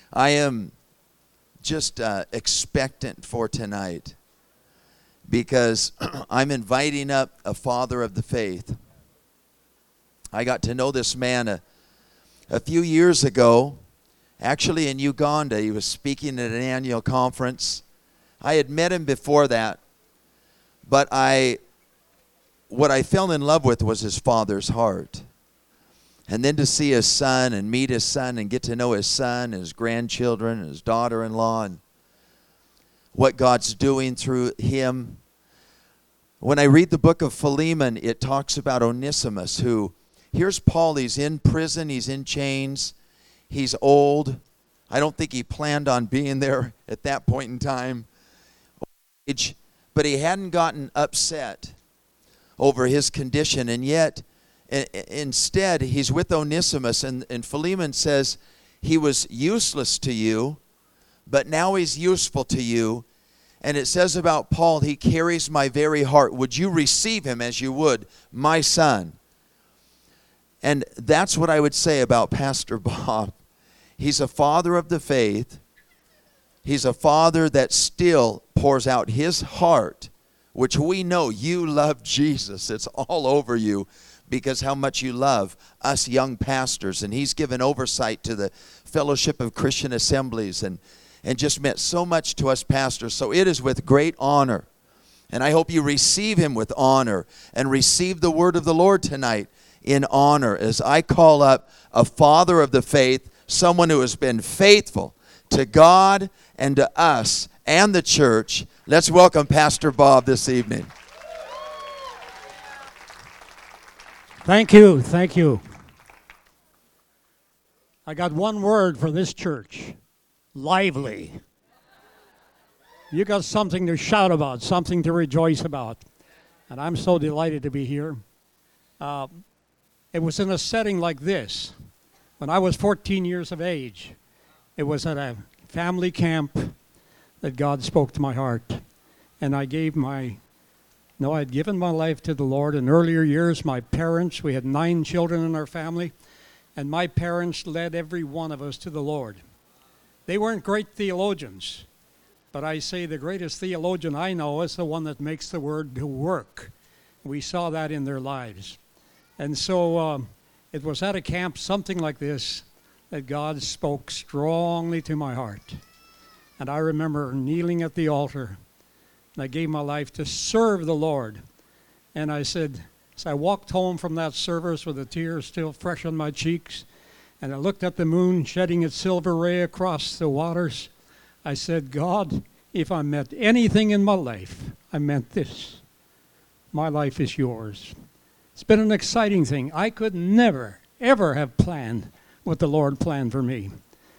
I am just expectant for tonight because I'm inviting up a father of the faith. I got to know this man a few years ago, actually in Uganda. He was speaking at an annual conference. I had met him before that, but what I fell in love with was his father's heart. And then to see his son and meet his son and get to know his son, his grandchildren, his daughter-in-law, and what God's doing through him. When I read the book of Philemon, it talks about Onesimus, who, here's Paul, he's in prison, he's in chains, he's old. I don't think he planned on being there at that point in time. But he hadn't gotten upset over his condition, and yet instead he's with Onesimus, and Philemon says, he was useless to you, but now he's useful to you. And it says about Paul, he carries my very heart. Would you receive him as you would my son? And that's what I would say about Pastor Bob. He's a father of the faith. He's a father that still pours out his heart, which we know you love Jesus. It's all over you because how much you love us young pastors. And he's given oversight to the Fellowship of Christian Assemblies and just meant so much to us pastors. So it is with great honor. And I hope you receive him with honor and receive the word of the Lord tonight in honor as I call up a father of the faith, someone who has been faithful to God and to us and the church. Let's welcome Pastor Bob this evening. Thank you, thank you. I got one word for this church: lively. You got something to shout about, something to rejoice about. And I'm so delighted to be here. It was in a setting like this. When I was 14 years of age, it was at a family camp that God spoke to my heart. And I'd given my life to the Lord. In earlier years, my parents, we had 9 children in our family, and my parents led every one of us to the Lord. They weren't great theologians, but I say the greatest theologian I know is the one that makes the word to work. We saw that in their lives. And so it was at a camp, something like this, that God spoke strongly to my heart. And I remember kneeling at the altar, and I gave my life to serve the Lord. And I said, as I walked home from that service with the tears still fresh on my cheeks, and I looked at the moon shedding its silver ray across the waters, I said, God, if I meant anything in my life, I meant this. My life is yours. It's been an exciting thing. I could never, ever have planned what the Lord planned for me.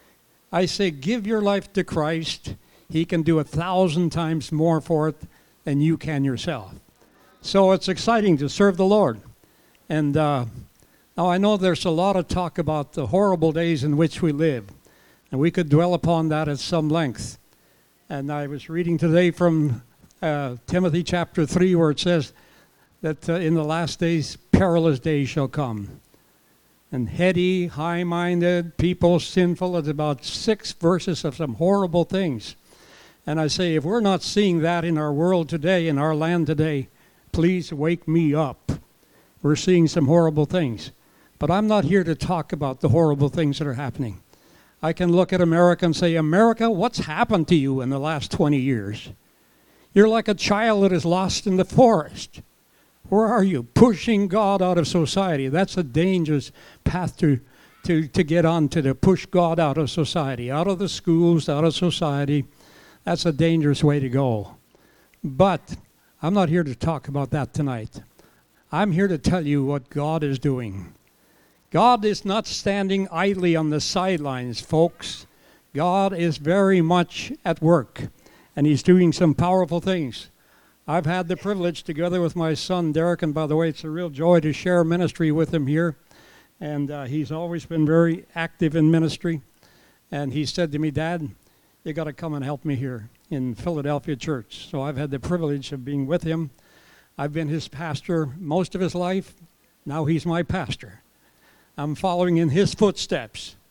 I say, give your life to Christ. He can do 1,000 times more for it than you can yourself. So it's exciting to serve the Lord. And now I know there's a lot of talk about the horrible days in which we live, and we could dwell upon that at some length. And I was reading today from Timothy chapter 3, where it says that in the last days, perilous days shall come. And heady, high-minded, people, sinful. It's about 6 verses of some horrible things. And I say, if we're not seeing that in our world today, in our land today, please wake me up. We're seeing some horrible things. But I'm not here to talk about the horrible things that are happening. I can look at America and say, America, what's happened to you in the last 20 years? You're like a child that is lost in the forest. Where are you? Pushing God out of society. That's a dangerous path to get on, to push God out of society, out of the schools, out of society. That's a dangerous way to go. But I'm not here to talk about that tonight. I'm here to tell you what God is doing. God is not standing idly on the sidelines, folks. God is very much at work, and He's doing some powerful things. I've had the privilege, together with my son, Derek, and by the way, it's a real joy to share ministry with him here. And he's always been very active in ministry. And he said to me, Dad, you got to come and help me here in Philadelphia Church. So I've had the privilege of being with him. I've been his pastor most of his life. Now he's my pastor. I'm following in his footsteps.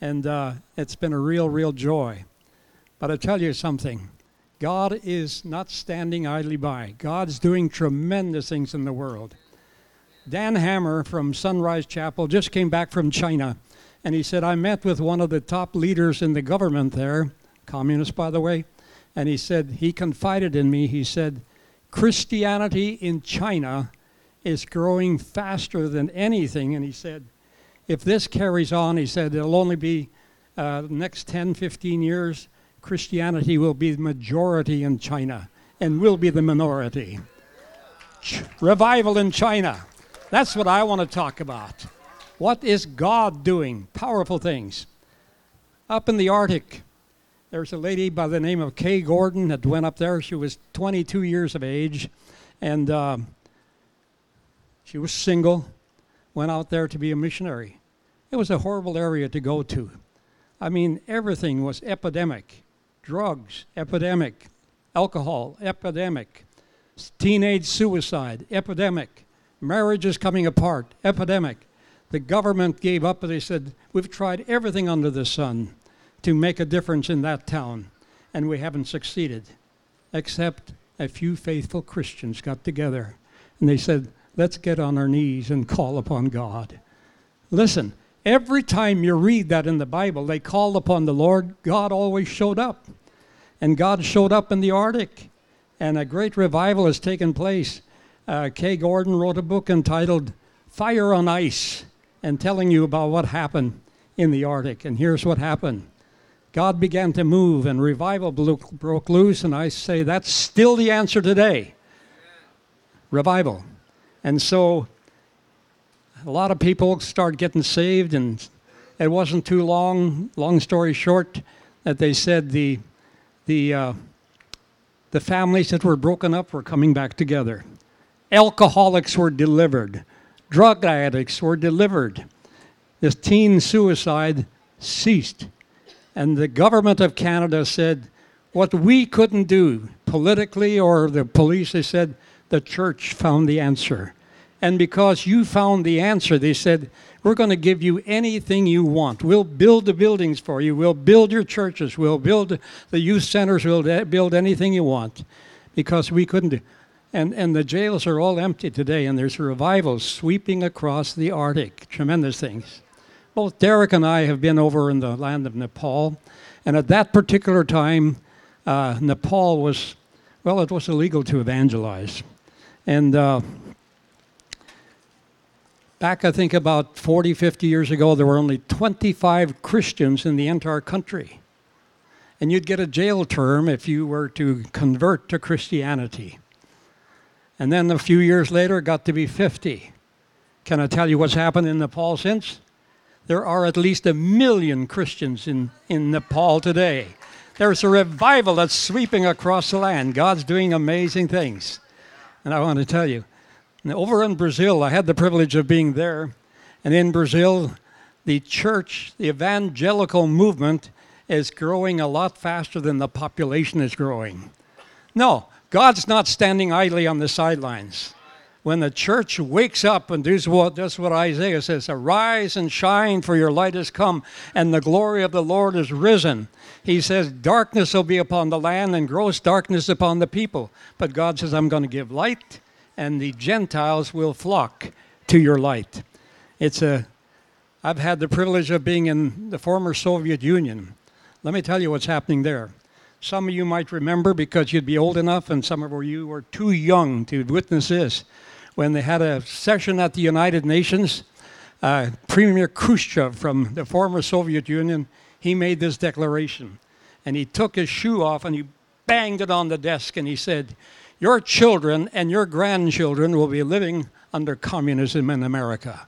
And it's been a real joy. But I tell you something, God is not standing idly by. God's doing tremendous things in the world. Dan Hammer from Sunrise Chapel just came back from China, and he said, I met with one of the top leaders in the government there, communist by the way, and he said, he confided in me, he said, Christianity in China is growing faster than anything, and he said, if this carries on, he said, it'll only be the next 10, 15 years, Christianity will be the majority in China and will be the minority. Revival in China. That's what I want to talk about. What is God doing? Powerful things. Up in the Arctic, there's a lady by the name of Kay Gordon that went up there. She was 22 years of age, and she was single, went out there to be a missionary. It was a horrible area to go to. I mean, everything was epidemic. Drugs, epidemic. Alcohol, epidemic. Teenage suicide, epidemic. Marriages coming apart, epidemic. The government gave up and they said, we've tried everything under the sun to make a difference in that town, and we haven't succeeded, except a few faithful Christians got together, and they said, let's get on our knees and call upon God. Listen, every time you read that in the Bible, they called upon the Lord, God always showed up. And God showed up in the Arctic, and a great revival has taken place. Kay Gordon wrote a book entitled Fire on Ice, and telling you about what happened in the Arctic. And here's what happened. God began to move, and revival broke loose, and I say that's still the answer today. Revival. And so a lot of people start getting saved, and it wasn't too long story short, that they said the families that were broken up were coming back together. Alcoholics were delivered. Drug addicts were delivered. This teen suicide ceased. And the government of Canada said, what we couldn't do politically or the police, they said, the church found the answer. And because you found the answer, they said, we're going to give you anything you want. We'll build the buildings for you. We'll build your churches. We'll build the youth centers. We'll build anything you want. Because we couldn't do. And the jails are all empty today, and there's a revival sweeping across the Arctic. Tremendous things. Both Derek and I have been over in the land of Nepal, and at that particular time, Nepal was, well, it was illegal to evangelize. And back, I think, about 40, 50 years ago, there were only 25 Christians in the entire country. And you'd get a jail term if you were to convert to Christianity. And then a few years later, it got to be 50. Can I tell you what's happened in Nepal since? There are at least 1 million Christians in Nepal today. There's a revival that's sweeping across the land. God's doing amazing things. And I want to tell you, over in Brazil, I had the privilege of being there. And in Brazil, the church, the evangelical movement is growing a lot faster than the population is growing. No, God's not standing idly on the sidelines. When the church wakes up and does what Isaiah says, arise and shine, for your light has come, and the glory of the Lord is risen. He says, darkness will be upon the land and gross darkness upon the people. But God says, I'm going to give light, and the Gentiles will flock to your light. I've had the privilege of being in the former Soviet Union. Let me tell you what's happening there. Some of you might remember because you'd be old enough, and some of you were too young to witness this. When they had a session at the United Nations, Premier Khrushchev from the former Soviet Union, he made this declaration. And he took his shoe off and he banged it on the desk and he said, your children and your grandchildren will be living under communism in America.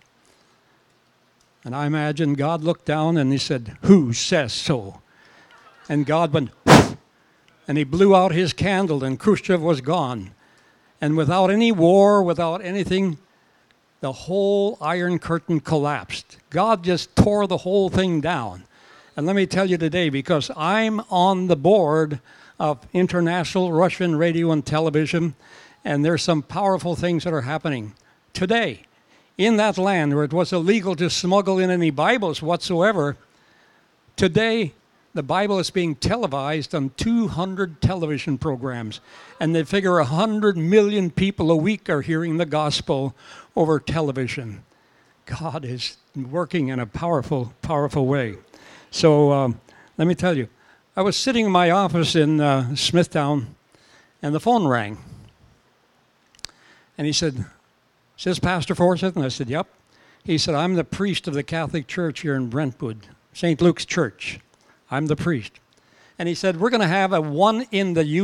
And I imagine God looked down and he said, who says so? And God went, and he blew out his candle, and Khrushchev was gone. And without any war, without anything, the whole Iron Curtain collapsed. God just tore the whole thing down. And let me tell you today, because I'm on the board of International Russian Radio and Television, and there's some powerful things that are happening today. In that land where it was illegal to smuggle in any Bibles whatsoever, Today, the Bible is being televised on 200 television programs, and they figure 100 million people a week are hearing the gospel over television. God is working in a powerful, powerful way. So let me tell you, I was sitting in my office in Smithtown, and the phone rang. And he said, "Is this Pastor Forsyth?" And I said, "Yep." He said, "I'm the priest of the Catholic Church here in Brentwood, St. Luke's Church. I'm the priest." And he said, "We're going to have a one in the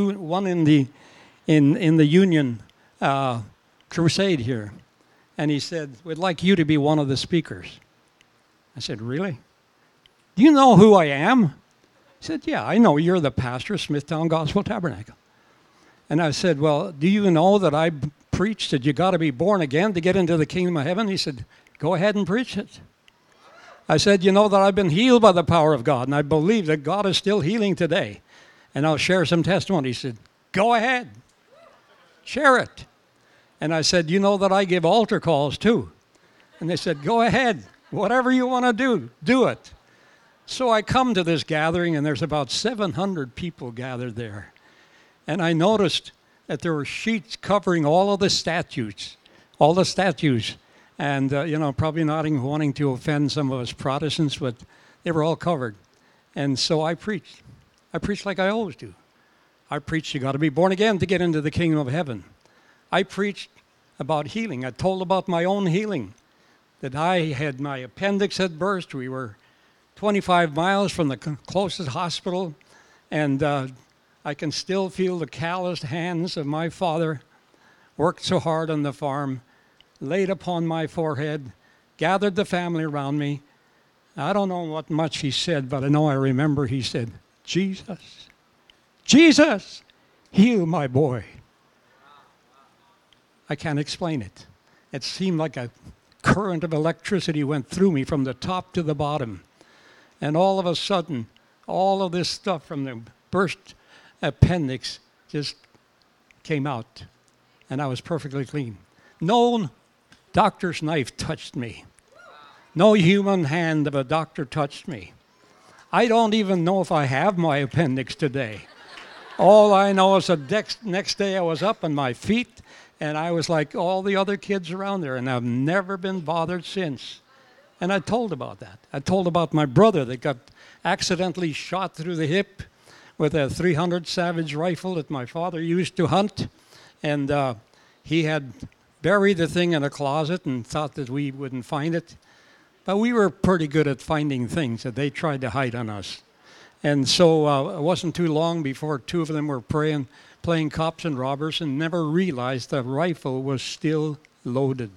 Union crusade here." And he said, "We'd like you to be one of the speakers." I said, "Really? Do you know who I am?" He said, "Yeah, I know you're the pastor of Smithtown Gospel Tabernacle." And I said, "Well, do you know that I preached that you got to be born again to get into the kingdom of heaven?" He said, "Go ahead and preach it." I said, "You know that I've been healed by the power of God, and I believe that God is still healing today. And I'll share some testimony." He said, "Go ahead. Share it." And I said, "You know that I give altar calls too." And they said, "Go ahead. Whatever you want to do, do it." So I come to this gathering, and there's about 700 people gathered there. And I noticed that there were sheets covering all of the statues. And, probably not wanting to offend some of us Protestants, but they were all covered. And so I preached. I preached like I always do. I preached you got to be born again to get into the kingdom of heaven. I preached about healing. I told about my own healing, that my appendix had burst. We were 25 miles from the closest hospital, and I can still feel the calloused hands of my father, worked so hard on the farm, laid upon my forehead, gathered the family around me. I don't know what much he said, but I remember he said, "Jesus, Jesus, heal my boy." I can't explain it. It seemed like a current of electricity went through me from the top to the bottom. And all of a sudden, all of this stuff from the burst appendix just came out. And I was perfectly clean. No doctor's knife touched me. No human hand of a doctor touched me. I don't even know if I have my appendix today. All I know is the next day I was up on my feet, and I was like all the other kids around there, and I've never been bothered since. And I told about that. I told about my brother that got accidentally shot through the hip with a .300 Savage rifle that my father used to hunt. And he had buried the thing in a closet and thought that we wouldn't find it. But we were pretty good at finding things that they tried to hide on us. And so it wasn't too long before two of them were playing cops and robbers and never realized the rifle was still loaded.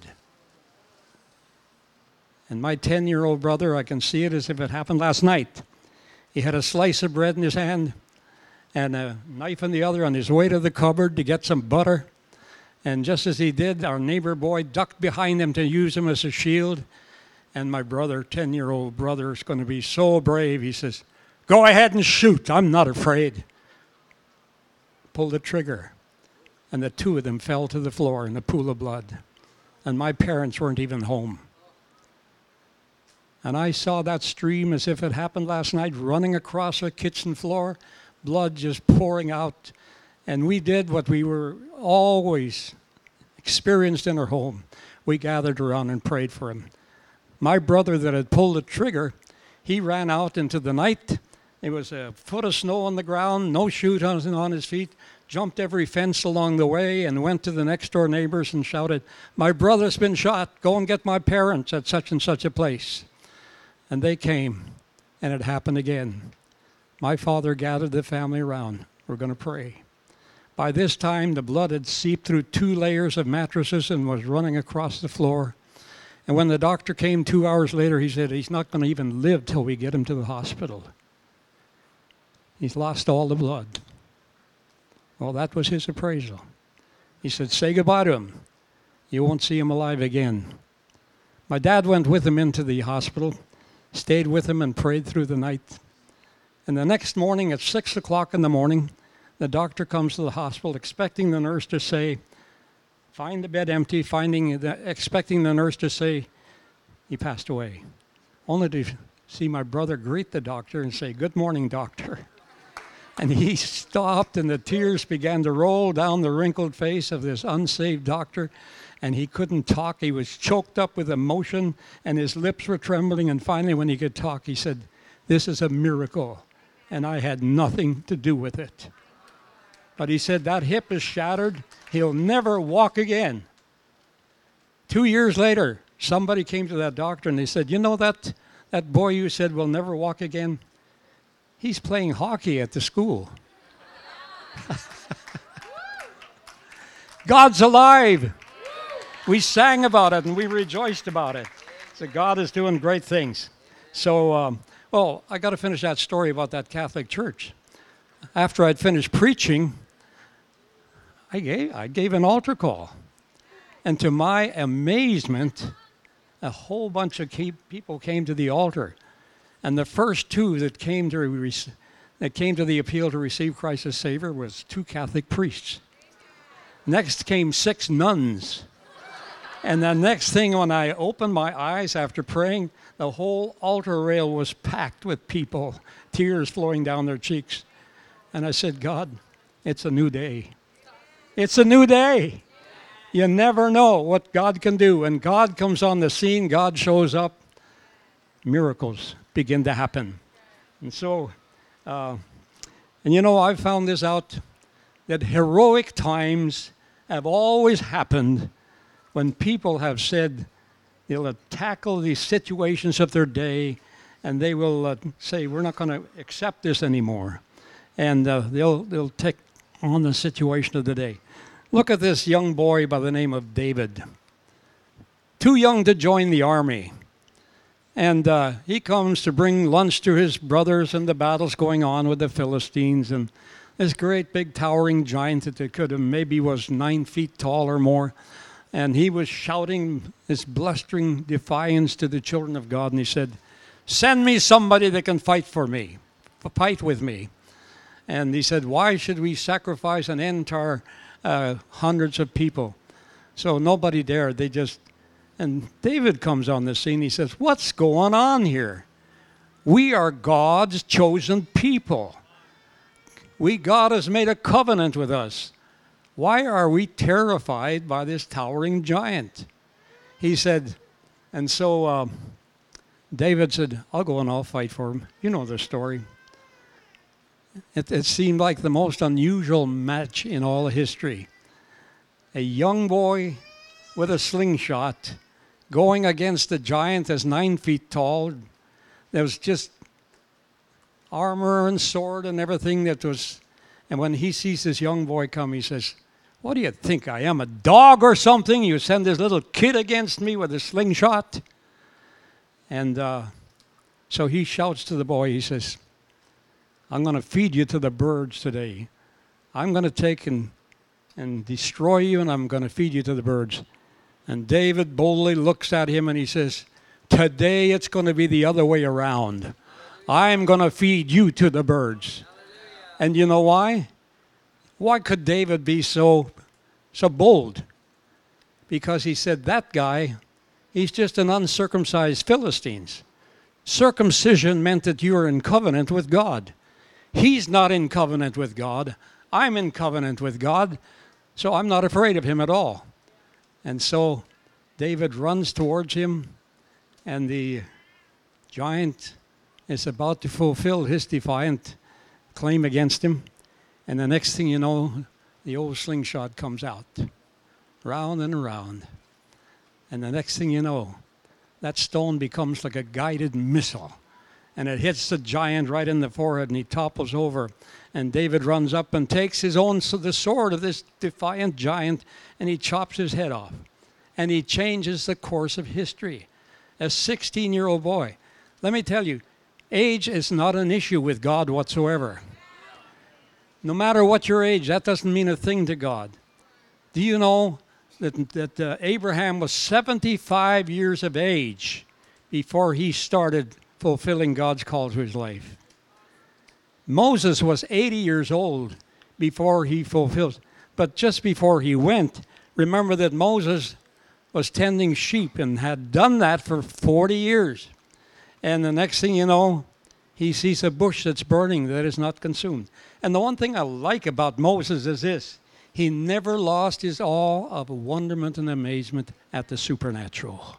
And my 10-year-old brother, I can see it as if it happened last night. He had a slice of bread in his hand and a knife in the other on his way to the cupboard to get some butter. And just as he did, our neighbor boy ducked behind him to use him as a shield. And my brother, 10-year-old brother, is going to be so brave. He says, "Go ahead and shoot. I'm not afraid." Pulled the trigger. And the two of them fell to the floor in a pool of blood. And my parents weren't even home. And I saw that stream as if it happened last night, running across our kitchen floor, blood just pouring out. And we did what we were always experienced in our home. We gathered around and prayed for him. My brother that had pulled the trigger, he ran out into the night. There was a foot of snow on the ground, no shoes on his feet, jumped every fence along the way and went to the next door neighbors and shouted, "My brother's been shot. Go and get my parents at such and such a place." And they came, and it happened again. My father gathered the family around. We're going to pray. By this time, the blood had seeped through 2 layers of mattresses and was running across the floor. And when the doctor came 2 hours later, he said, "He's not going to even live till we get him to the hospital. He's lost all the blood." Well, that was his appraisal. He said, "Say goodbye to him. You won't see him alive again." My dad went with him into the hospital, stayed with him and prayed through the night. And the next morning at 6 o'clock in the morning, the doctor comes to the hospital expecting the nurse to say, find the bed empty, expecting the nurse to say, "He passed away." Only to see my brother greet the doctor and say, "Good morning, doctor." And he stopped, and the tears began to roll down the wrinkled face of this unsaved doctor, and he couldn't talk. He was choked up with emotion, and his lips were trembling, and finally when he could talk, he said, "This is a miracle, and I had nothing to do with it." But he said, "That hip is shattered. He'll never walk again." 2 years later, somebody came to that doctor, and they said, "You know that boy you said will never walk again? He's playing hockey at the school." God's alive. We sang about it and we rejoiced about it. So God is doing great things. So, I got to finish that story about that Catholic church. After I'd finished preaching, I gave an altar call. And to my amazement, a whole bunch of people came to the altar. And the first two that came to the appeal to receive Christ as Savior was 2 Catholic priests. Next came 6 nuns. And the next thing, when I opened my eyes after praying, the whole altar rail was packed with people, tears flowing down their cheeks. And I said, "God, it's a new day. It's a new day." You never know what God can do. When God comes on the scene, God shows up, miracles begin to happen. And so, I've found this out, that heroic times have always happened when people have said they'll tackle the situations of their day, and they will say, "We're not going to accept this anymore." And they'll take on the situation of the day. Look at this young boy by the name of David. Too young to join the army. And he comes to bring lunch to his brothers, and the battle's going on with the Philistines. And this great big towering giant that could have maybe was 9 feet tall or more. And he was shouting this blustering defiance to the children of God. And he said, "Send me somebody that can fight for me, fight with me." And he said, "Why should we sacrifice an entire hundreds of people?" So nobody dared. And David comes on the scene. He says, "What's going on here? We are God's chosen people. God has made a covenant with us. Why are we terrified by this towering giant?" He said, and so David said, "I'll go and I'll fight for him." You know the story. It seemed like the most unusual match in all of history. A young boy with a slingshot going against a giant that's 9 feet tall. There was just armor and sword and everything and when he sees this young boy come, he says, "What do you think I am, a dog or something? You send this little kid against me with a slingshot?" And so he shouts to the boy, he says, "I'm going to feed you to the birds today. I'm going to take and destroy you, and I'm going to feed you to the birds." And David boldly looks at him and he says, "Today it's going to be the other way around. I'm going to feed you to the birds." And you know why? Why could David be so bold? Because he said, that guy, he's just an uncircumcised Philistine. Circumcision meant that you were in covenant with God. He's not in covenant with God. I'm in covenant with God, so I'm not afraid of him at all. And so David runs towards him, and the giant is about to fulfill his defiant claim against him. And the next thing you know, the old slingshot comes out, round and around. And the next thing you know, that stone becomes like a guided missile. And it hits the giant right in the forehead, and he topples over. And David runs up and takes the sword of this defiant giant, and he chops his head off. And he changes the course of history. A 16-year-old boy. Let me tell you, age is not an issue with God whatsoever. No matter what your age, that doesn't mean a thing to God. Do you know that Abraham was 75 years of age before he started fulfilling God's call to his life? Moses was 80 years old before he fulfilled. But just before he went, remember that Moses was tending sheep and had done that for 40 years. And the next thing you know, he sees a bush that's burning that is not consumed. And the one thing I like about Moses is this. He never lost his awe of wonderment and amazement at the supernatural.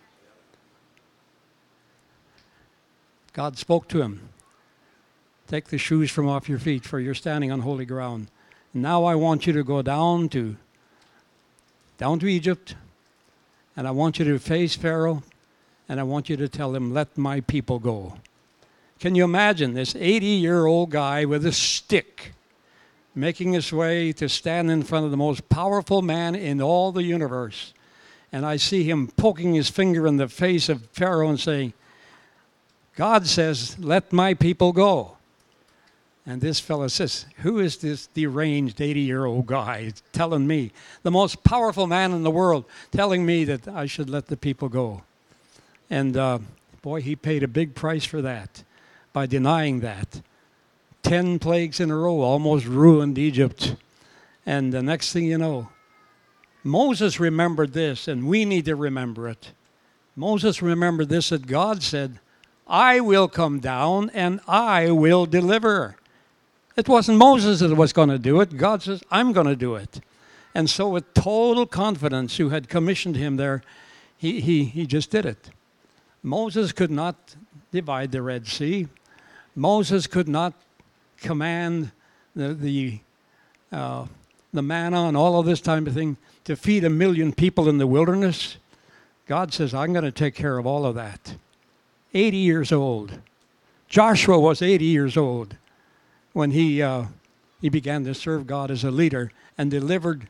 God spoke to him. Take the shoes from off your feet, for you're standing on holy ground. Now I want you to go down to Egypt, and I want you to face Pharaoh, and I want you to tell him, let my people go. Can you imagine this 80-year-old guy with a stick making his way to stand in front of the most powerful man in all the universe? And I see him poking his finger in the face of Pharaoh and saying, God says, let my people go. And this fellow says, who is this deranged 80-year-old guy telling me, the most powerful man in the world, telling me that I should let the people go? And boy, he paid a big price for that by denying that. 10 plagues in a row almost ruined Egypt. And the next thing you know, Moses remembered this, and we need to remember it. Moses remembered this, that God said, I will come down and I will deliver. It wasn't Moses that was going to do it. God says, I'm going to do it. And so with total confidence, who had commissioned him there, he just did it. Moses could not divide the Red Sea. Moses could not command the manna and all of this type of thing to feed 1 million people in the wilderness. God says, I'm going to take care of all of that. 80 years old. Joshua was 80 years old when he began to serve God as a leader and delivered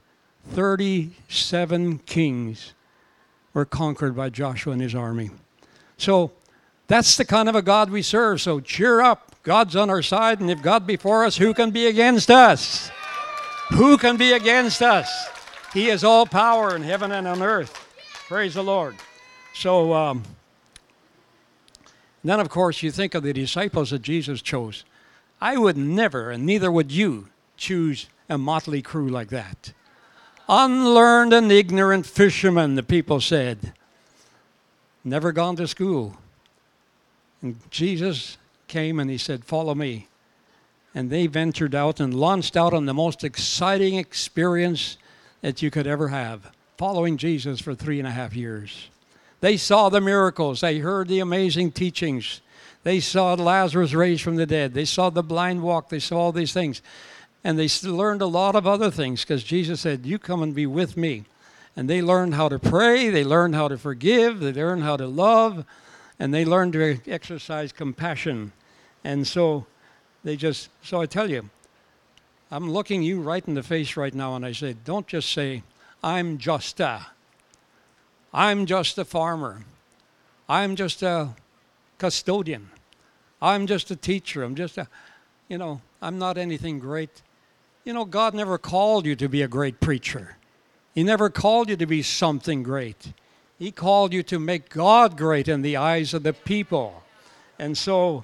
37 kings were conquered by Joshua and his army. So that's the kind of a God we serve. So cheer up. God's on our side, and if God be for us, who can be against us? Who can be against us? He has all power in heaven and on earth. Praise the Lord. So then, of course, you think of the disciples that Jesus chose. I would never, and neither would you, choose a motley crew like that. Unlearned and ignorant fishermen, the people said. Never gone to school. And Jesus came and he said, follow me. And they ventured out and launched out on the most exciting experience that you could ever have, following Jesus for 3.5 years. They saw the miracles. They heard the amazing teachings. They saw Lazarus raised from the dead. They saw the blind walk. They saw all these things. And they learned a lot of other things because Jesus said, you come and be with me. And they learned how to pray. They learned how to forgive. They learned how to love. And they learned to exercise compassion. And so so I tell you, I'm looking you right in the face right now, and I say, don't just say, I'm just a farmer. I'm just a custodian. I'm just a teacher. I'm not anything great. God never called you to be a great preacher. He never called you to be something great. He called you to make God great in the eyes of the people. And so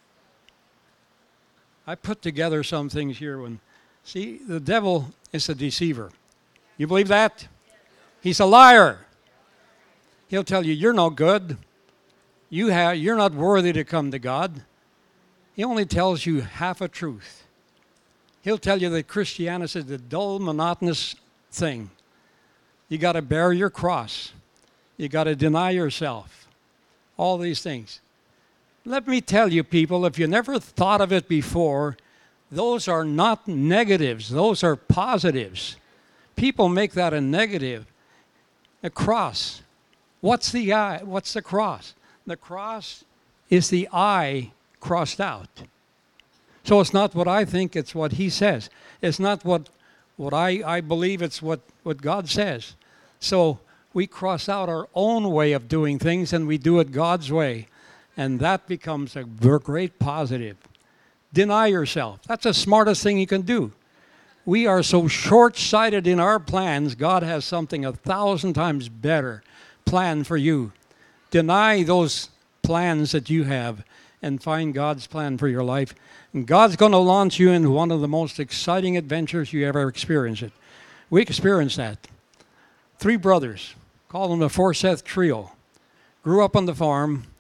I put together some things here. See, the devil is a deceiver. You believe that? He's a liar. He'll tell you, you're no good. You're not worthy to come to God. He only tells you half a truth. He'll tell you that Christianity is a dull, monotonous thing. You got to bear your cross. You got to deny yourself. All these things. Let me tell you, people, if you never thought of it before, those are not negatives. Those are positives. People make that a negative. A cross. What's the eye? What's the cross? The cross is the I crossed out. So it's not what I think, it's what he says. It's not what I believe, it's what God says. So we cross out our own way of doing things and we do it God's way. And that becomes a great positive. Deny yourself. That's the smartest thing you can do. We are so short-sighted in our plans. God has something 1,000 times better planned for you. Deny those plans that you have and find God's plan for your life. And God's going to launch you into one of the most exciting adventures you ever experienced. We experienced that. 3 brothers, call them the Forseth Trio, grew up on the farm.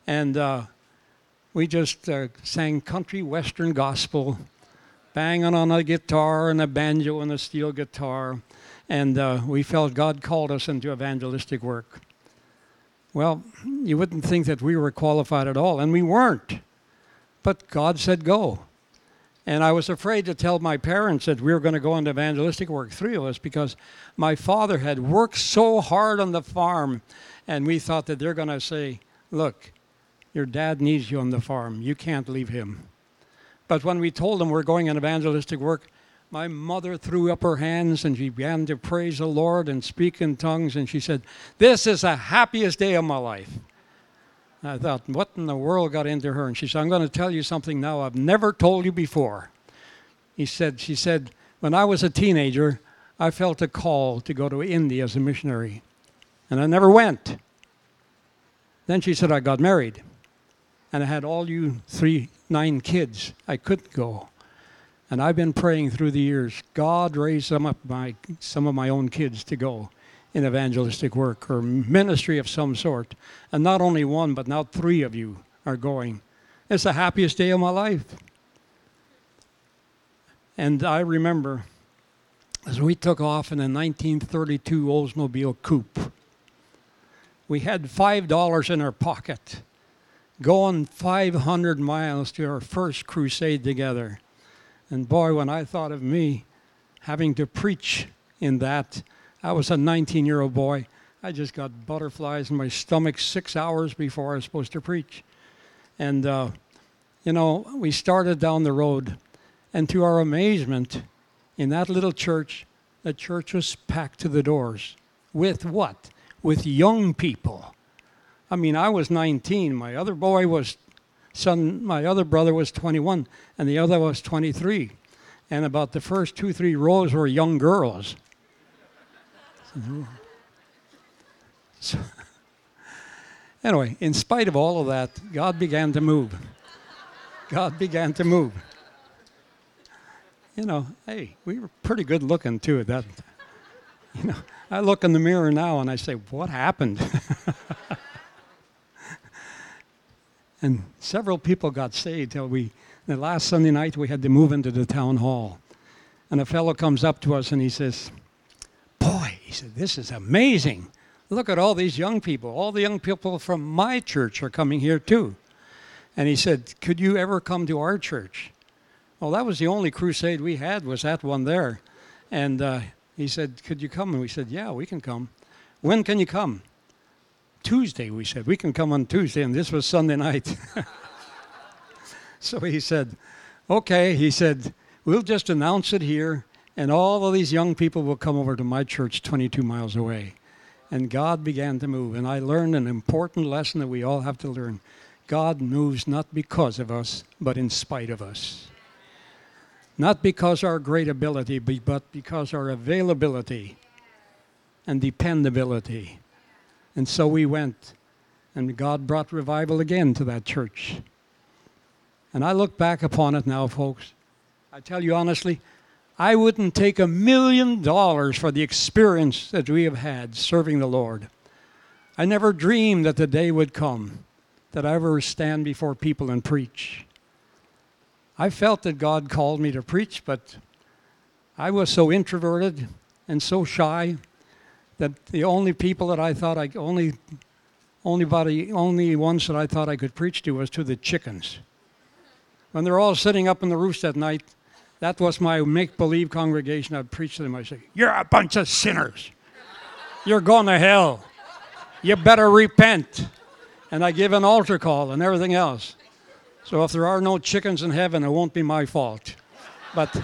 And we just sang country western gospel, banging on a guitar and a banjo and a steel guitar. And we felt God called us into evangelistic work. Well, you wouldn't think that we were qualified at all, and we weren't. But God said go. And I was afraid to tell my parents that we were going to go into evangelistic work, 3 of us, because my father had worked so hard on the farm, and we thought that they're going to say, look, your dad needs you on the farm. You can't leave him. But when we told them we're going in evangelistic work, my mother threw up her hands and she began to praise the Lord and speak in tongues, and she said, this is the happiest day of my life. I thought, what in the world got into her? And she said, I'm going to tell you something now I've never told you before. She said, when I was a teenager, I felt a call to go to India as a missionary. And I never went. Then she said, I got married. And I had all you 9 kids. I couldn't go. And I've been praying through the years, God raise some of my own kids to go in evangelistic work or ministry of some sort. And not only one, but now 3 of you are going. It's the happiest day of my life. And I remember as we took off in a 1932 Oldsmobile Coupe, we had $5 in our pocket, going 500 miles to our first crusade together. And boy, when I thought of me having to preach in that, I was a 19-year-old boy. I just got butterflies in my stomach 6 hours before I was supposed to preach. And, we started down the road. And to our amazement, in that little church, the church was packed to the doors. With what? With young people. I mean, I was 19. My other brother was 21, and the other was 23. And about the first 2-3 rows were young girls. So, anyway, in spite of all of that, God began to move. God began to move. Hey, we were pretty good looking too at that. I look in the mirror now and I say, what happened? And several people got saved till the last Sunday night we had to move into the town hall. And a fellow comes up to us and he says, boy, he said, this is amazing. Look at all these young people. All the young people from my church are coming here too. And he said, could you ever come to our church? Well, that was the only crusade we had, was that one there. And he said, could you come? And we said, yeah, we can come. When can you come? Tuesday, we said. We can come on Tuesday. And this was Sunday night. So he said, okay. He said, we'll just announce it here, and all of these young people will come over to my church 22 miles away. And God began to move. And I learned an important lesson that we all have to learn. God moves not because of us, but in spite of us. Not because our great ability, but because our availability and dependability. And so we went, and God brought revival again to that church. And I look back upon it now, folks. I tell you honestly, I wouldn't take $1 million for the experience that we have had serving the Lord. I never dreamed that the day would come that I ever stand before people and preach. I felt that God called me to preach, but I was so introverted and so shy that the only people that I thought only ones that I thought I could preach to was to the chickens. When they're all sitting up in the roost at night, that was my make-believe congregation. I'd preach to them. I'd say, you're a bunch of sinners. You're going to hell. You better repent. And I give an altar call and everything else. So if there are no chickens in heaven, it won't be my fault. But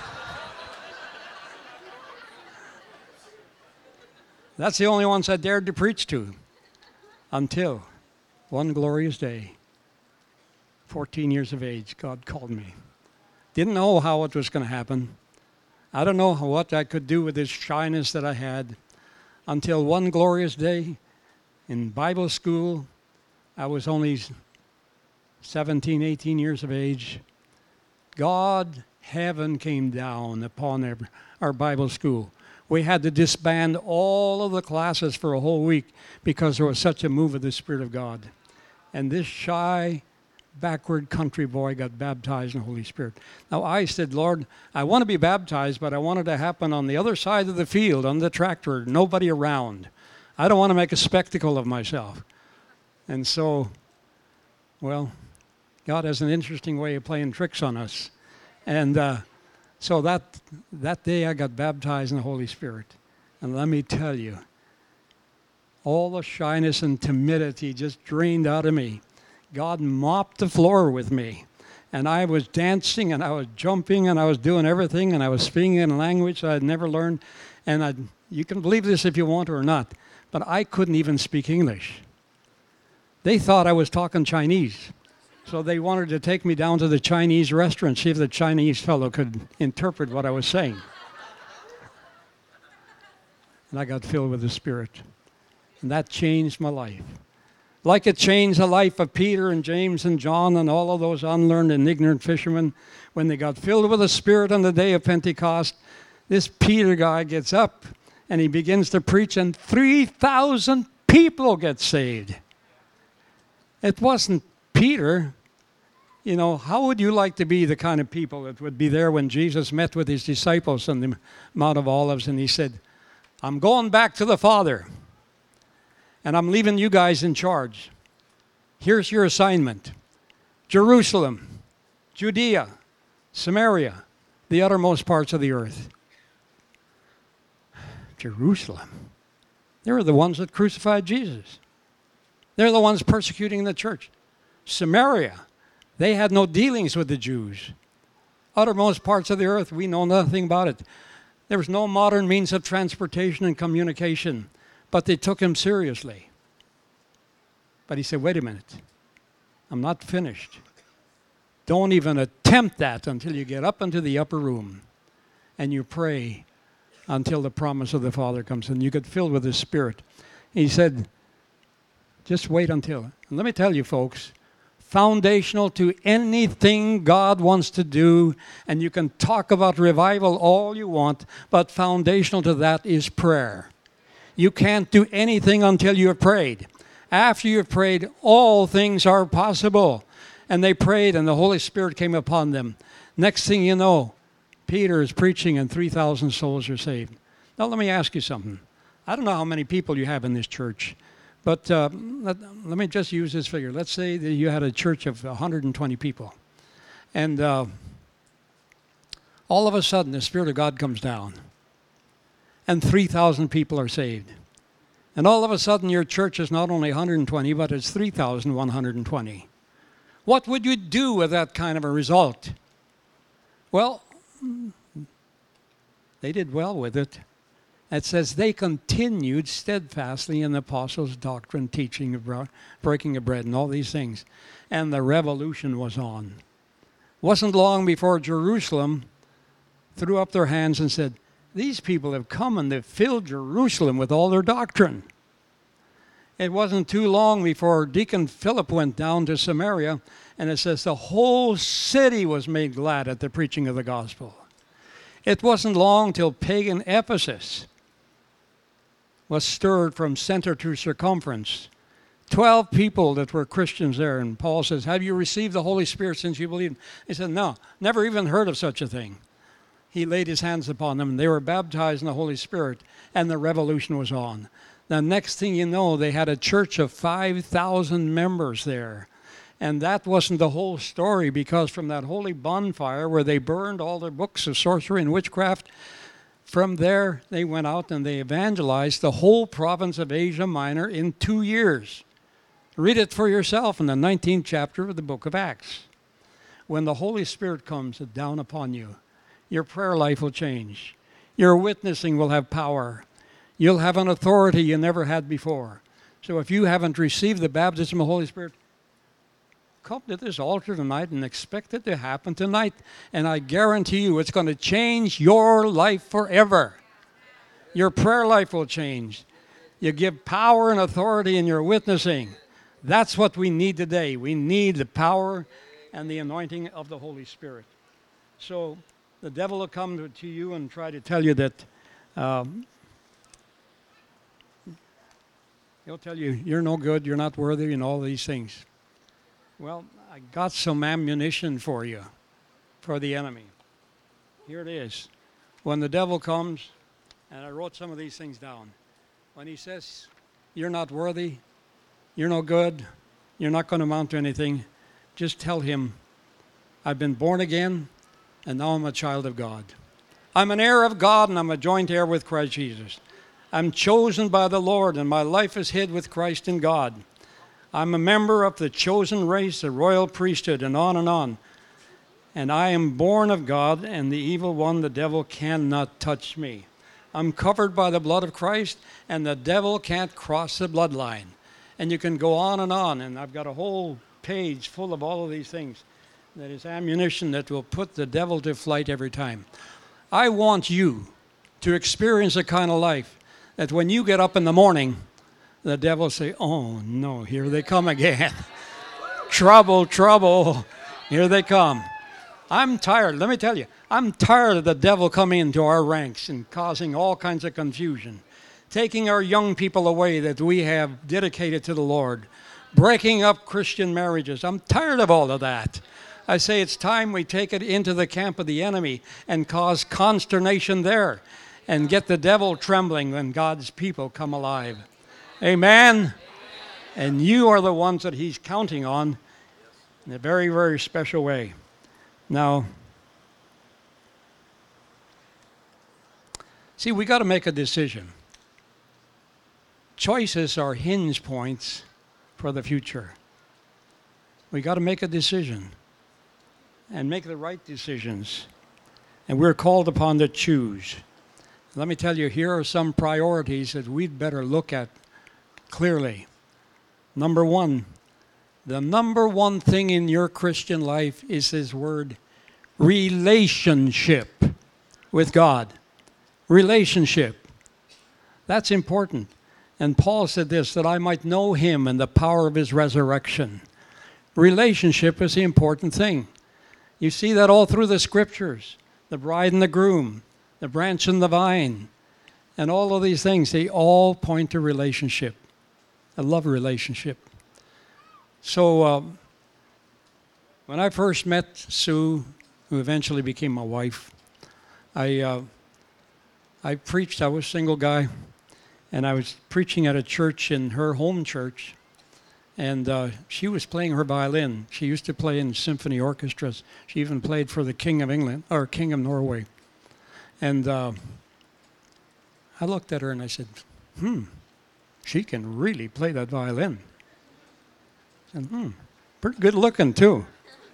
that's the only ones I dared to preach to until one glorious day, 14 years of age, God called me. Didn't know how it was going to happen. I don't know what I could do with this shyness that I had until one glorious day in Bible school. I was only 17, 18 years of age. God, heaven came down upon our Bible school. We had to disband all of the classes for a whole week because there was such a move of the Spirit of God. And this shy, backward country boy got baptized in the Holy Spirit. Now I said, Lord, I want to be baptized, but I want it to happen on the other side of the field, on the tractor, nobody around. I don't want to make a spectacle of myself. And so, well, God has an interesting way of playing tricks on us. And so that day I got baptized in the Holy Spirit. And let me tell you, all the shyness and timidity just drained out of me. God mopped the floor with me. And I was dancing and I was jumping and I was doing everything and I was speaking in a language I had never learned. And you can believe this if you want to or not, but I couldn't even speak English. They thought I was talking Chinese. So they wanted to take me down to the Chinese restaurant, see if the Chinese fellow could interpret what I was saying. And I got filled with the Spirit. And that changed my life. Like it changed the life of Peter and James and John and all of those unlearned and ignorant fishermen. When they got filled with the Spirit on the day of Pentecost, this Peter guy gets up and he begins to preach and 3,000 people get saved. It wasn't Peter. You know, how would you like to be the kind of people that would be there when Jesus met with his disciples on the Mount of Olives and he said, I'm going back to the Father and I'm leaving you guys in charge. Here's your assignment. Jerusalem, Judea, Samaria, the uttermost parts of the earth. Jerusalem. They were the ones that crucified Jesus. They're the ones persecuting the church. Samaria, they had no dealings with the Jews. Uttermost parts of the earth, we know nothing about it. There was no modern means of transportation and communication, but they took him seriously. But he said, wait a minute, I'm not finished. Don't even attempt that until you get up into the upper room and you pray until the promise of the Father comes and you get filled with the Spirit. He said, just wait until. And let me tell you, folks, foundational to anything God wants to do, and you can talk about revival all you want, but foundational to that is prayer. You can't do anything until you have prayed. After you've prayed, all things are possible. And they prayed, and the Holy Spirit came upon them. Next thing you know, Peter is preaching, and 3,000 souls are saved. Now, let me ask you something. I don't know how many people you have in this church, but let me just use this figure. Let's say that you had a church of 120 people. And all of a sudden, the Spirit of God comes down. And 3,000 people are saved. And all of a sudden, your church is not only 120, but it's 3,120. What would you do with that kind of a result? Well, they did well with it. It says they continued steadfastly in the apostles' doctrine, teaching of breaking of bread and all these things. And the revolution was on. Wasn't long before Jerusalem threw up their hands and said, these people have come and they've filled Jerusalem with all their doctrine. It wasn't too long before Deacon Philip went down to Samaria, and it says the whole city was made glad at the preaching of the gospel. It wasn't long till pagan Ephesus was stirred from center to circumference. 12 people that were Christians there, and Paul says, have you received the Holy Spirit since you believed? He said, no, never even heard of such a thing. He laid his hands upon them, and they were baptized in the Holy Spirit, and the revolution was on. The next thing you know, they had a church of 5,000 members there. And that wasn't the whole story, because from that holy bonfire where they burned all their books of sorcery and witchcraft, from there they went out and they evangelized the whole province of Asia Minor in 2 years. Read it for yourself in the 19th chapter of the book of Acts. When the Holy Spirit comes down upon you, your prayer life will change. Your witnessing will have power. You'll have an authority you never had before. So if you haven't received the baptism of the Holy Spirit, come to this altar tonight and expect it to happen tonight. And I guarantee you it's going to change your life forever. Your prayer life will change. You give power and authority in your witnessing. That's what we need today. We need the power and the anointing of the Holy Spirit. So the devil will come to you and try to tell you that he'll tell you you're no good, you're not worthy, and all these things. Well, I got some ammunition for you, for the enemy. Here it is. When the devil comes, and I wrote some of these things down. When he says, you're not worthy, you're no good, you're not going to amount to anything, just tell him, I've been born again, and now I'm a child of God. I'm an heir of God, and I'm a joint heir with Christ Jesus. I'm chosen by the Lord, and my life is hid with Christ in God. I'm a member of the chosen race, the royal priesthood, and on and on. And I am born of God, and the evil one, the devil, cannot touch me. I'm covered by the blood of Christ, and the devil can't cross the bloodline. And you can go on, and I've got a whole page full of all of these things. That is ammunition that will put the devil to flight every time. I want you to experience a kind of life that when you get up in the morning, the devil say, oh no, here they come again. Trouble, trouble, here they come. I'm tired, let me tell you, I'm tired of the devil coming into our ranks and causing all kinds of confusion, taking our young people away that we have dedicated to the Lord, breaking up Christian marriages. I'm tired of all of that. I say it's time we take it into the camp of the enemy and cause consternation there and get the devil trembling when God's people come alive. Amen? And you are the ones that he's counting on in a very, very special way. Now, see, we got to make a decision. Choices are hinge points for the future. We got to make a decision and make the right decisions. And we're called upon to choose. Let me tell you, here are some priorities that we'd better look at clearly. Number one, the number one thing in your Christian life is this word, relationship with God. Relationship. That's important. And Paul said this, that I might know him and the power of his resurrection. Relationship is the important thing. You see that all through the scriptures. The bride and the groom, the branch and the vine, and all of these things, they all point to relationship. I love relationship. So when I first met Sue, who eventually became my wife, I preached. I was a single guy, and I was preaching at a church in her home church, and she was playing her violin. She used to play in symphony orchestras. She even played for the King of England, or King of Norway. And I looked at her and I said, she can really play that violin. And pretty good looking too.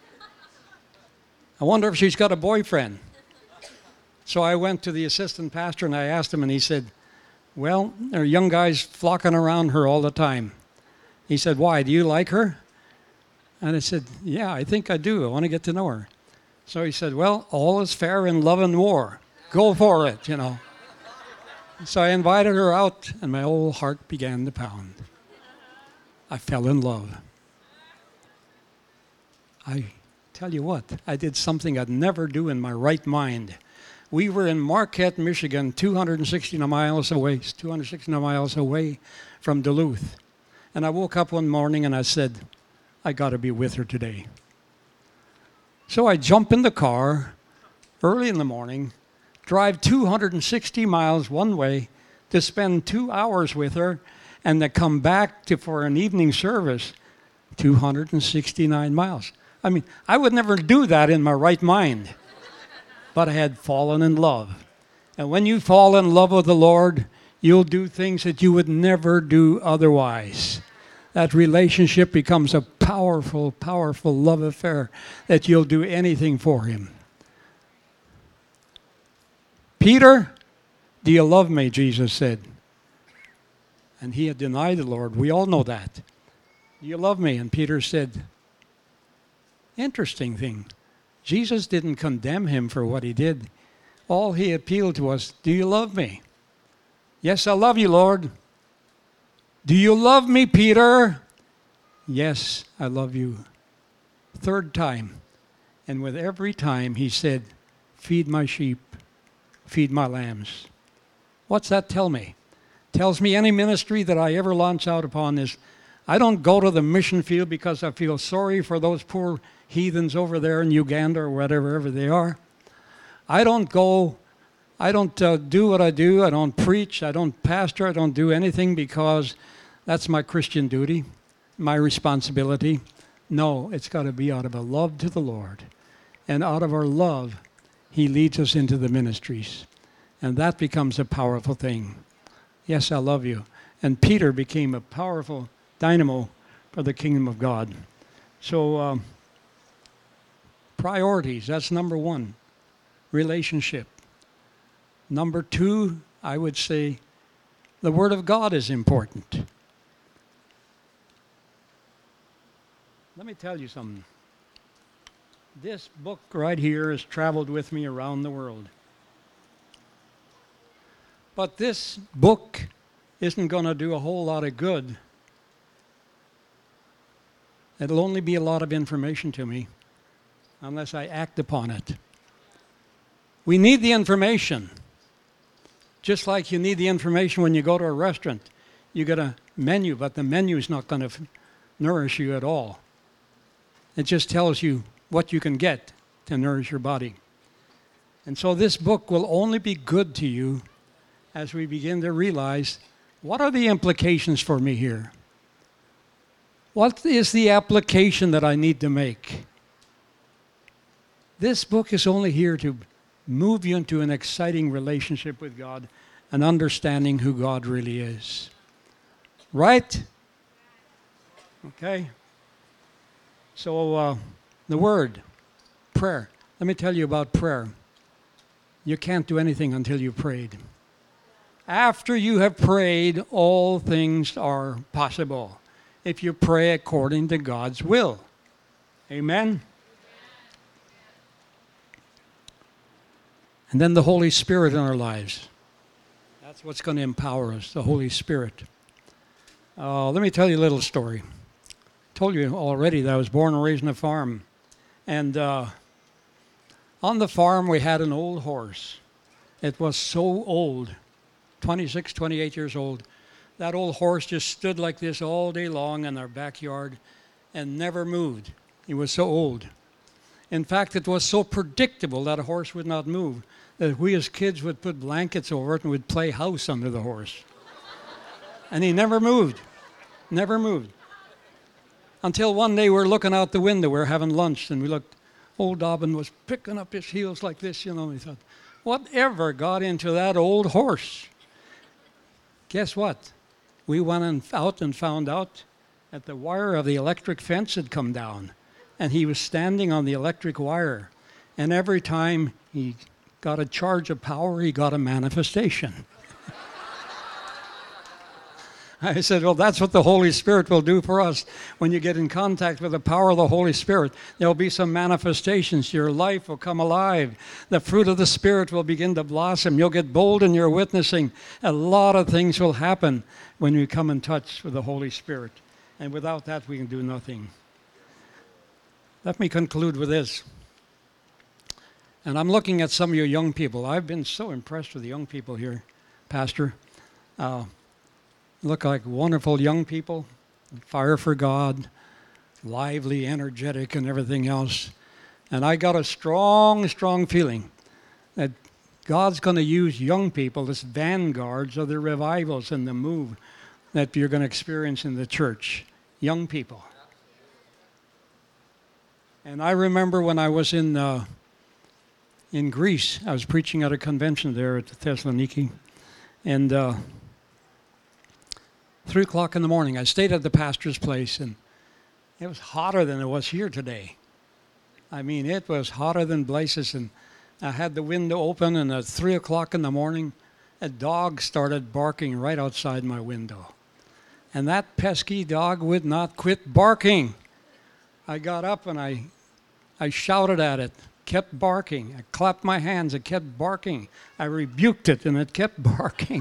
I wonder if she's got a boyfriend. So I went to the assistant pastor and I asked him, and he said, well, there are young guys flocking around her all the time. He said, why, do you like her? And I said, yeah, I think I do. I want to get to know her. So he said, well, all is fair in love and war. Go for it, you know. So I invited her out, and my whole heart began to pound. I fell in love. I tell you what, I did something I'd never do in my right mind. We were in Marquette, Michigan, 260 miles away from Duluth. And I woke up one morning and I said, I got to be with her today. So I jump in the car early in the morning, drive 260 miles one way to spend 2 hours with her, and to come back for an evening service, 269 miles. I mean, I would never do that in my right mind. But I had fallen in love. And when you fall in love with the Lord, you'll do things that you would never do otherwise. That relationship becomes a powerful, powerful love affair that you'll do anything for him. Peter, do you love me? Jesus said. And he had denied the Lord. We all know that. Do you love me? And Peter said, interesting thing. Jesus didn't condemn him for what he did. All he appealed to us, do you love me? Yes, I love you, Lord. Do you love me, Peter? Yes, I love you. Third time. And with every time he said, feed my sheep, feed my lambs. What's that tell me? Tells me any ministry that I ever launch out upon is I don't go to the mission field because I feel sorry for those poor heathens over there in Uganda or wherever they are. I don't do what I do. I don't preach. I don't pastor. I don't do anything because that's my Christian duty, my responsibility. No, it's got to be out of a love to the Lord. And out of our love, He leads us into the ministries. And that becomes a powerful thing. Yes, I love you. And Peter became a powerful dynamo for the kingdom of God. So, priorities, that's number one. Relationship. Number two, I would say, the Word of God is important. Let me tell you something. This book right here has traveled with me around the world. But this book isn't going to do a whole lot of good. It'll only be a lot of information to me unless I act upon it. We need the information. Just like you need the information when you go to a restaurant. You get a menu, but the menu is not going to nourish you at all. It just tells you what you can get to nourish your body. And so this book will only be good to you as we begin to realize, what are the implications for me here? What is the application that I need to make? This book is only here to move you into an exciting relationship with God and understanding who God really is. Right? Okay. So the Word, prayer. Let me tell you about prayer. You can't do anything until you've prayed. After you have prayed, all things are possible if you pray according to God's will. Amen? And then the Holy Spirit in our lives. That's what's going to empower us, the Holy Spirit. Let me tell you a little story. I told you already that I was born and raised on a farm. And on the farm we had an old horse. It was so old, 26, 28 years old. That old horse just stood like this all day long in our backyard and never moved. He was so old. In fact, it was so predictable that a horse would not move that we as kids would put blankets over it and would play house under the horse. And he never moved. Never moved. Until one day we're looking out the window, we're having lunch, and we looked, old Dobbin was picking up his heels like this, you know, and we thought, whatever got into that old horse? Guess what? We went out and found out that the wire of the electric fence had come down, and he was standing on the electric wire. And every time he got a charge of power, he got a manifestation. I said, well, that's what the Holy Spirit will do for us. When you get in contact with the power of the Holy Spirit, there'll be some manifestations. Your life will come alive. The fruit of the Spirit will begin to blossom. You'll get bold in your witnessing. A lot of things will happen when you come in touch with the Holy Spirit. And without that, we can do nothing. Let me conclude with this. And I'm looking at some of you young people. I've been so impressed with the young people here, Pastor. Look like wonderful young people, fire for God, lively, energetic, and everything else. And I got a strong, strong feeling that God's going to use young people as vanguards of the revivals and the move that you're going to experience in the church. Young people. And I remember when I was in Greece, I was preaching at a convention there at the Thessaloniki, and 3 o'clock in the morning, I stayed at the pastor's place, and it was hotter than it was here today. I mean, it was hotter than blazes, and I had the window open, and at 3 o'clock in the morning, a dog started barking right outside my window. And that pesky dog would not quit barking. I got up and I shouted at it, kept barking. I clapped my hands, it kept barking. I rebuked it, and it kept barking.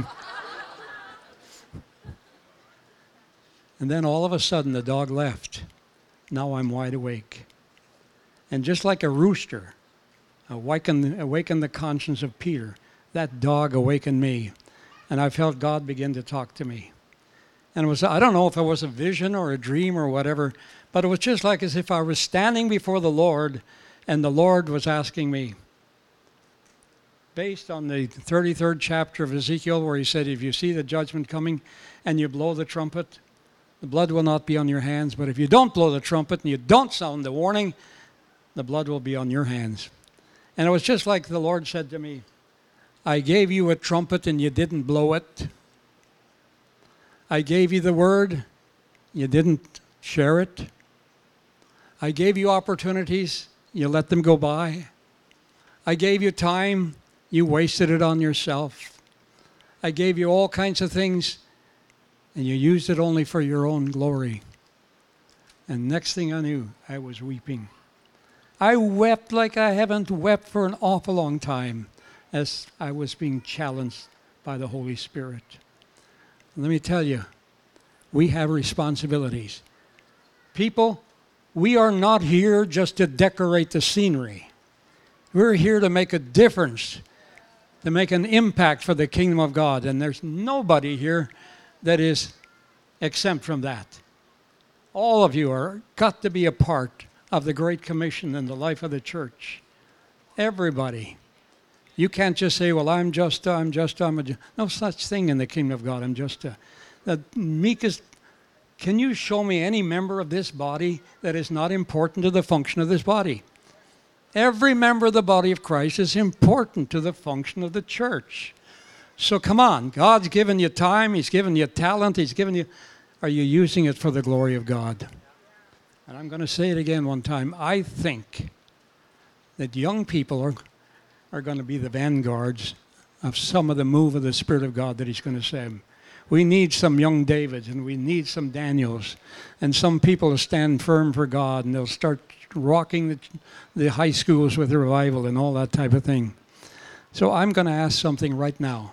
And then all of a sudden, the dog left. Now I'm wide awake. And just like a rooster awakened the conscience of Peter, that dog awakened me. And I felt God begin to talk to me. And it was, I don't know if it was a vision or a dream or whatever, but it was just like as if I was standing before the Lord, and the Lord was asking me, based on the 33rd chapter of Ezekiel, where he said, if you see the judgment coming and you blow the trumpet, the blood will not be on your hands. But if you don't blow the trumpet and you don't sound the warning, the blood will be on your hands. And it was just like the Lord said to me, I gave you a trumpet and you didn't blow it. I gave you the word, you didn't share it. I gave you opportunities, you let them go by. I gave you time, you wasted it on yourself. I gave you all kinds of things, and you used it only for your own glory. And next thing I knew, I was weeping. I wept like I haven't wept for an awful long time as I was being challenged by the Holy Spirit. Let me tell you, we have responsibilities. People, we are not here just to decorate the scenery. We're here to make a difference, to make an impact for the kingdom of God. And there's nobody here that is exempt from that. All of you are got to be a part of the Great Commission in the life of the church. Everybody. You can't just say, well, I'm a no such thing in the kingdom of God. The meekest. Can you show me any member of this body that is not important to the function of this body? Every member of the body of Christ is important to the function of the church. So come on, God's given you time, He's given you talent, He's given you, are you using it for the glory of God? And I'm going to say it again one time. I think that young people are going to be the vanguards of some of the move of the Spirit of God that He's going to send. We need some young Davids, and we need some Daniels, and some people to stand firm for God, and they'll start rocking the high schools with the revival and all that type of thing. So I'm going to ask something right now.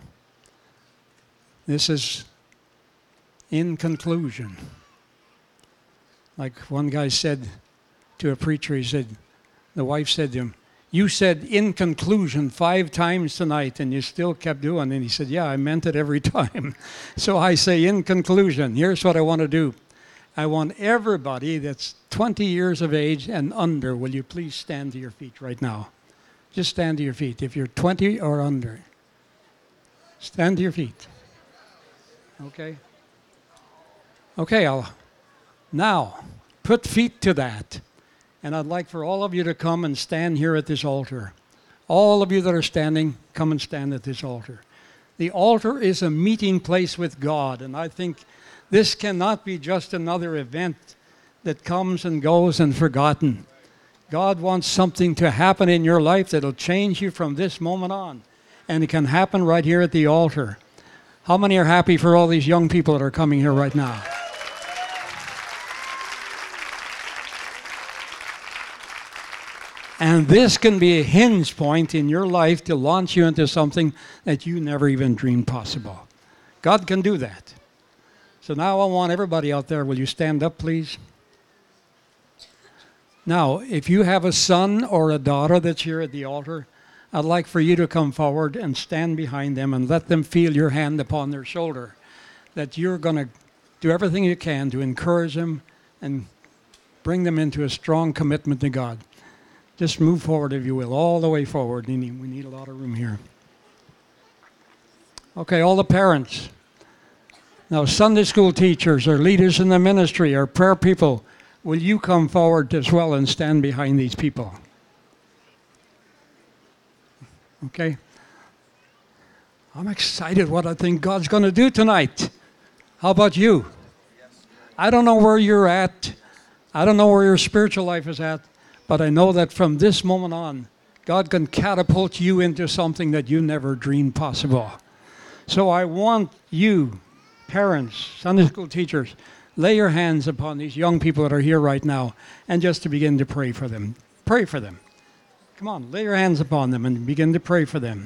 This is in conclusion. Like one guy said to a preacher, he said, the wife said to him, you said in conclusion 5 times tonight and you still kept doing it. And he said, yeah, I meant it every time. So I say in conclusion, here's what I want to do. I want everybody that's 20 years of age and under, will you please stand to your feet right now? Just stand to your feet. If you're 20 or under, stand to your feet. Okay? Okay, now put feet to that. And I'd like for all of you to come and stand here at this altar. All of you that are standing, come and stand at this altar. The altar is a meeting place with God, and I think this cannot be just another event that comes and goes and forgotten. God wants something to happen in your life that'll change you from this moment on. And it can happen right here at the altar. How many are happy for all these young people that are coming here right now? And this can be a hinge point in your life to launch you into something that you never even dreamed possible. God can do that. So now I want everybody out there, will you stand up, please? Now, if you have a son or a daughter that's here at the altar, I'd like for you to come forward and stand behind them and let them feel your hand upon their shoulder, that you're going to do everything you can to encourage them and bring them into a strong commitment to God. Just move forward, if you will, all the way forward. We need a lot of room here. Okay, all the parents. Now, Sunday school teachers or leaders in the ministry or prayer people, will you come forward as well and stand behind these people? Okay? I'm excited what I think God's going to do tonight. How about you? I don't know where you're at. I don't know where your spiritual life is at. But I know that from this moment on, God can catapult you into something that you never dreamed possible. So I want you, parents, Sunday school teachers, lay your hands upon these young people that are here right now and just to begin to pray for them. Pray for them. Come on, lay your hands upon them and begin to pray for them.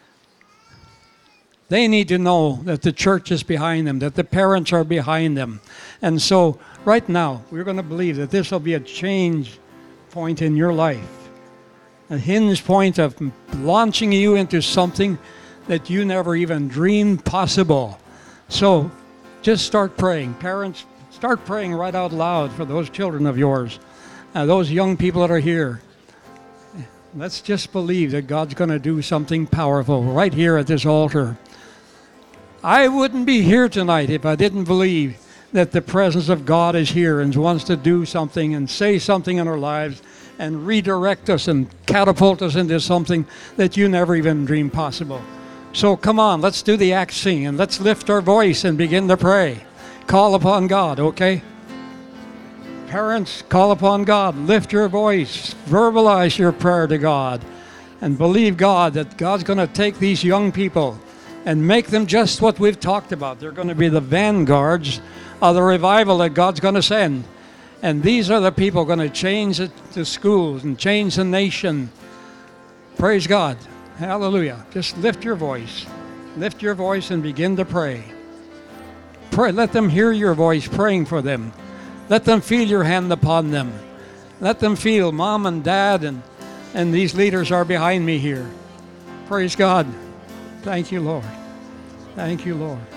They need to know that the church is behind them, that the parents are behind them. And so right now, we're going to believe that this will be a change point in your life, a hinge point of launching you into something that you never even dreamed possible. So Just start praying. Parents, start praying right out loud for those children of yours, those young people that are here. Let's just believe that God's going to do something powerful right here at this altar. I wouldn't be here tonight if I didn't believe that the presence of God is here and wants to do something and say something in our lives and redirect us and catapult us into something that you never even dreamed possible. So come on, let's do the act sing and let's lift our voice and begin to pray. Call upon God, okay? Parents, call upon God. Lift your voice. Verbalize your prayer to God. And believe God that God's going to take these young people and make them just what we've talked about. They're going to be the vanguards of the revival that God's going to send. And these are the people going to change the schools and change the nation. Praise God. Hallelujah. Just lift your voice. Lift your voice and begin to pray. Pray. Let them hear your voice praying for them. Let them feel your hand upon them. Let them feel Mom and Dad and these leaders are behind me here. Praise God. Thank you, Lord. Thank you, Lord.